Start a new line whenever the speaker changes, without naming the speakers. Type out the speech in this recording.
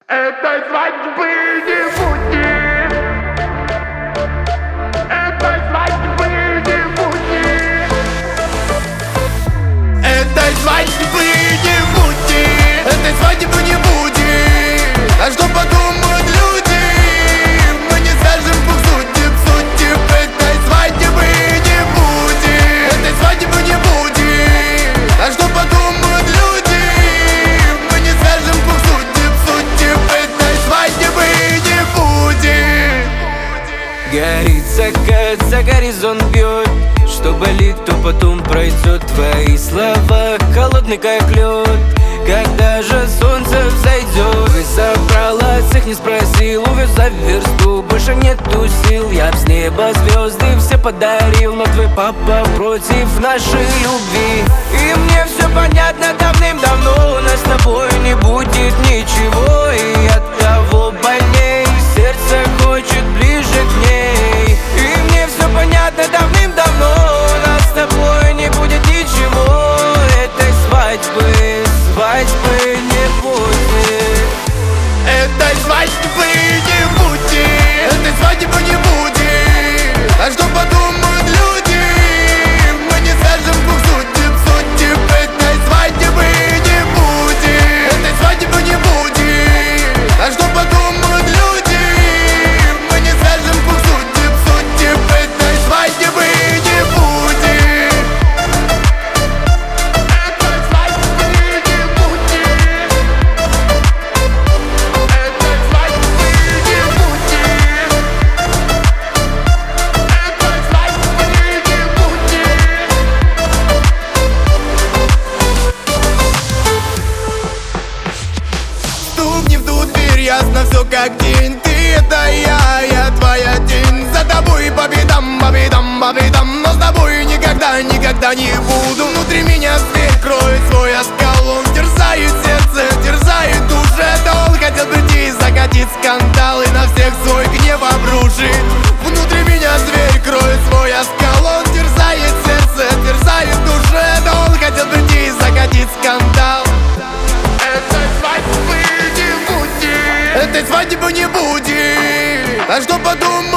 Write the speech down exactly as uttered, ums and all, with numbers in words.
Этой свадьбы не будет. Этой свадьбы не будет.
Этой свадьбы не будет. Этой свадьбы не будет. А что подумают люди? Мы не скажем двух судеб, судеб. Этой свадьбы не будет. Этой свадьбы не будет. А что подумают люди? Мы не скажем двух судеб, судеб. Этой свадьбы не будет.
Горит закат, за горизонт бьет. Что болит, то потом пройдет. Твои слова холодный как лед. Когда же солнце взойдет? И забрала всех, не спросил. Увез за версту, больше нету сил. Я б с неба звезды все подарил, но твой папа против нашей любви. И мне все понятно давным-давно. У нас с тобой не будет ничего. И от того больней сердце хочет ближе к ней. И мне все понятно давным-давно. У нас с тобой не будет ничего. Этой свадьбы, свадьбы не будет.
Этой свадьбы не будет. Этой свадьбы не будет. А что подумают люди? Мы не скажем двух судеб, судеб. Этой свадьбы не будет. Этой свадьбы не будет. А что подумают люди? Мы не скажем двух судеб, судеб. Этой свадьбы не будет.
Этой свадьбы не будет. Этой свадьбы не будет. Этой свадьбы не будет.
Стукни в ту дверь, ясно все как день. Ты это я, я твоя тень. За тобой по бедам, по бедам, по бедам. Но с тобой никогда, никогда не буду. Внутри меня зверь кроет свой оскал. Он терзает сердце, терзает душе. Да он хотел прийти и закатить скандал и на всех свой гнев обрушит. Внутри меня зверь кроет свой оскал. Он терзает сердце, терзает душе. Да он хотел прийти и закатить скандал.
Этой свадьбы не будет.
Этой свадьбы не будет. А что подумают?